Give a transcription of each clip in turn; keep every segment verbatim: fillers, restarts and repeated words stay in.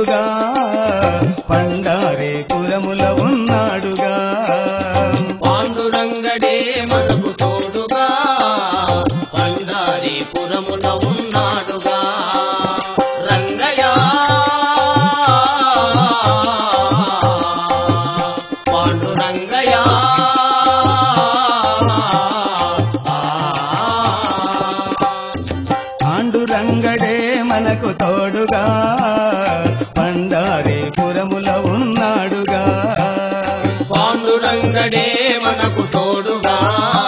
తోడుగా పండారీపురముల ఉన్నాడుగా పాండురంగడే మనకు తోడుగా పండారీపురముల ఉన్నాడుగా రంగయ్య పాండురంగయ్య పాండురంగడే మనకు తోడుగా పండారీపురముల ఉన్నాడుగా పాండురంగడే మనకు తోడుగా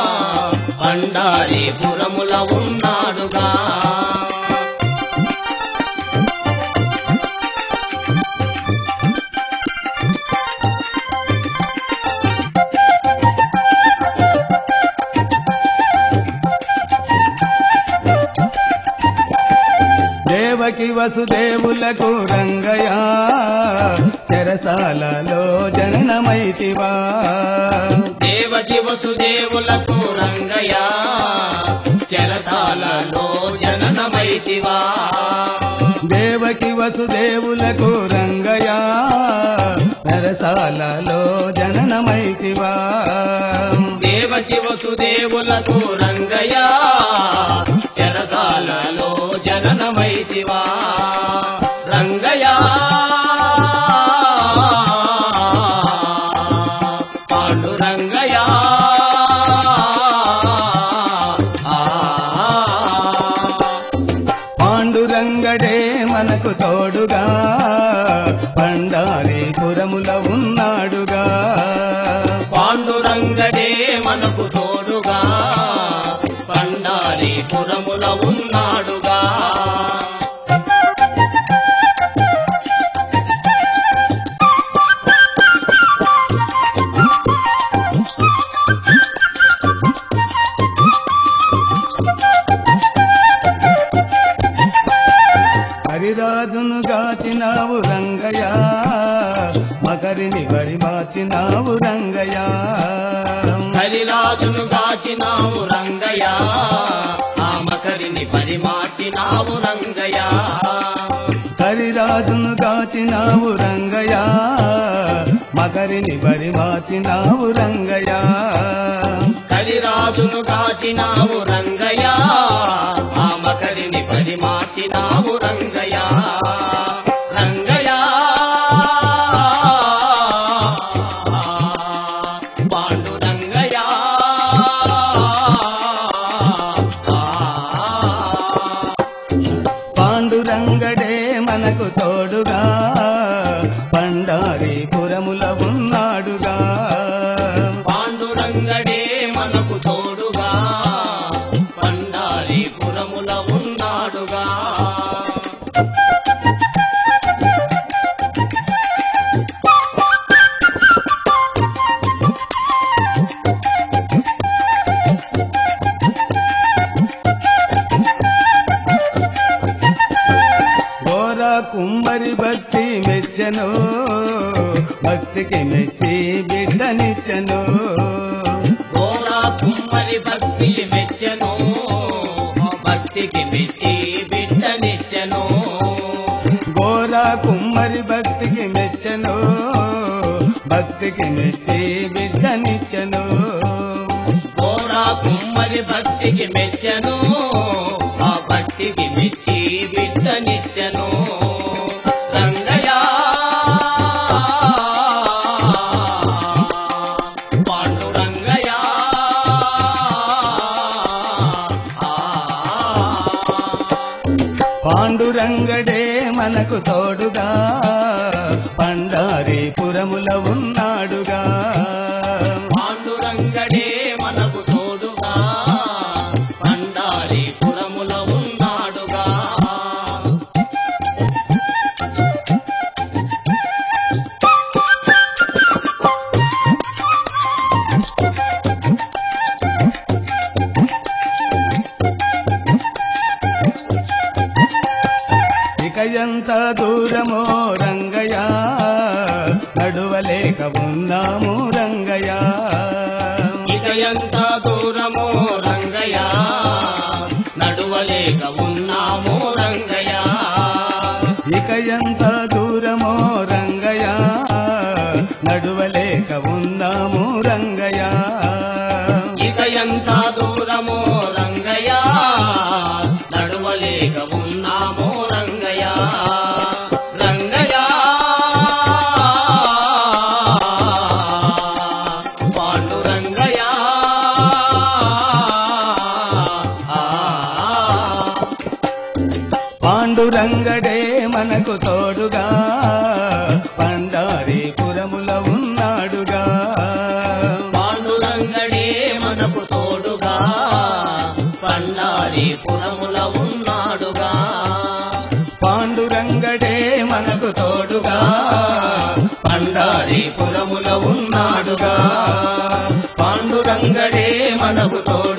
పండారీపురముల ఉన్నాడుగా దేవకి వసుదేవులకు రంగయ్య చెరసాలలో జననమైతివా దేవకి వసుదేవులకు రంగయ్య చెరసాలలో జననమైతివా దేవకి వసుదేవులకు రంగయ్య చెరసాలలో జననమైతివా దేవకి వసుదేవులకు రంగయ్య చెరసాలలో జననమైతివా రంగయ్య పాండురంగయ్య పాండురంగడే మనకు తోడుగా పండారీపురముల ఉన్నాడుగా పాండురంగడే మనకు తోడుగా పండారీపురముల ఉన్నాడుగా హరిరాజును గాచినావు రంగయ్య మకరిని పరిమాచినావు రంగయ్య హరిరాజును గాచినావు రంగయ్య ఆ మకరిని పరిమార్చినావు రంగయ్య హరిరాజును గాచినావు రంగయ్య మకరిని పరిమాచినావు రంగయ్య హరిరాజును గాచినావు రంగయ్య ఆ మకరిని పరిమార్చినావు రంగయ్య రంగయ్య పాండురంగయ్య పాండురంగడే మనకు తోడుగా పండారీపురముల ఉన్నాడుగా పాండురంగడే మనకు తోడుగా పండారీపురముల ఉన్నాడుగా ఘోర కుంభరి భక్తి మెచ్చను భక్తికి మెచ్చి బిడ్డనిచ్చను ఘోరా కుమ్మరి భక్తి మెచ్చను భక్తికి మెచ్చి బిడ్డనిచ్చను ఘోర కుమ్మరి భక్తికి మెచ్చను భక్తికి మెచ్చి బిడ్డనిచ్చను ఘోరా కుమ్మరి భక్తికి మెచ్చను ఆ భక్తికి మెచ్చి బిడ్డనిచ్చను రంగయ్య పాండురంగయ్య పాండురంగడే మనకు తోడుగా పండారీపురముల ఉన్నాడుగా పాండురంగడే మనకు తోడుగా పండారీపురముల ఉన్నాడుగా ఇక ఎంత దూరమో రంగయ్య నడువలేక ఉన్నాము రంగయ్య ఇక ఎంత దూరమో రంగయ్య నడువలేక ఉన్నాము రంగయ్య ఇక ఇక ఎంత దూరమో రంగయ్య నడువలేక ఉన్నాము రంగయ్య ఇక ఎంత దూరమో రంగయ్య నడువలేక ఉన్నామో రంగయ్య రంగయ్య పాండురంగయ్య పాండురంగడే మనకు తోడుగా పండారీపురముల ఉన్నాడుగా పాండురంగడే మనకు తోడుగా పండారీపురముల ఉన్నాడుగా పాండురంగడే మనకు తోడుగా పండారీపురముల ఉన్నాడుగా పాండురంగడే మనకు తోడు